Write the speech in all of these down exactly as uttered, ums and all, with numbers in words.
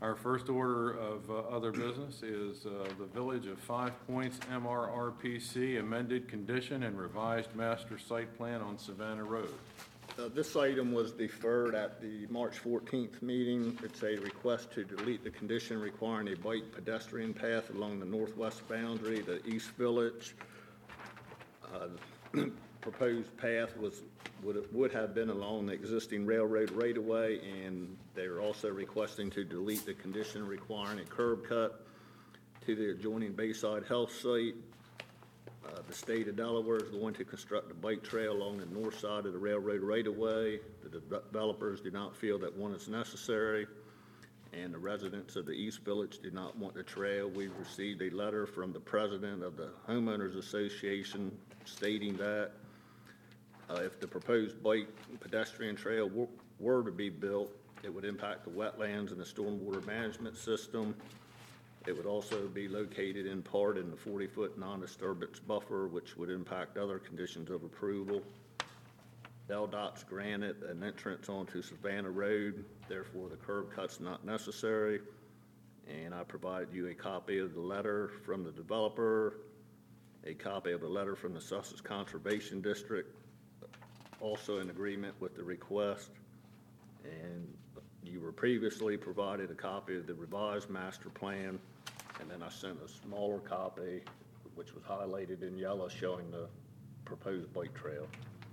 Our first order of uh, other business is uh, the Village of Five Points M R R P C amended condition and revised master site plan on Savannah Road. Uh, This item was deferred at the March fourteenth meeting. It's a request to delete the condition requiring a bike pedestrian path along the northwest boundary, the East Village. Uh, the Proposed path was, would, would have been along the existing railroad right-of-way, and they're also requesting to delete the condition requiring a curb cut to the adjoining Bayside Health site. Uh, The state of Delaware is going to construct a bike trail along the north side of the railroad right-of-way. The developers do not feel that one is necessary, and the residents of the East Village do not want the trail. We received a letter from the president of the Homeowners Association stating that uh, if the proposed bike and pedestrian trail were, were to be built, it would impact the wetlands and the stormwater management system. It would also be located in part in the forty-foot non-disturbance buffer, which would impact other conditions of approval. L DOT's granted an entrance onto Savannah Road, therefore the curb cut's not necessary. And I provided you a copy of the letter from the developer, a copy of the letter from the Sussex Conservation District, also in agreement with the request. And you were previously provided a copy of the revised master plan, and then I sent a smaller copy, which was highlighted in yellow, showing the proposed bike trail.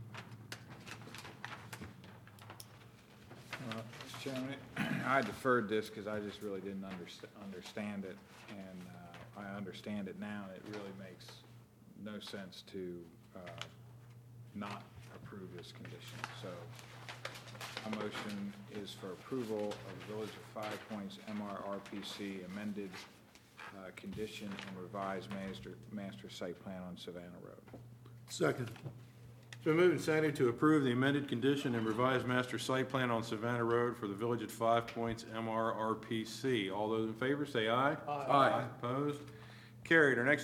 Uh, Mister Chairman, I deferred this because I just really didn't underst- understand it, and uh, I understand it now, and it really makes no sense to uh, not approve this condition. So my motion is for approval of the Village of Five Points M R R P C amended uh, condition and revised master, master site plan on Savannah Road. Second. It's been moved and seconded to approve the amended condition and revised master site plan on Savannah Road for the Village at Five Points M R R P C. All those in favor say aye. Aye. Opposed? Carried. Our next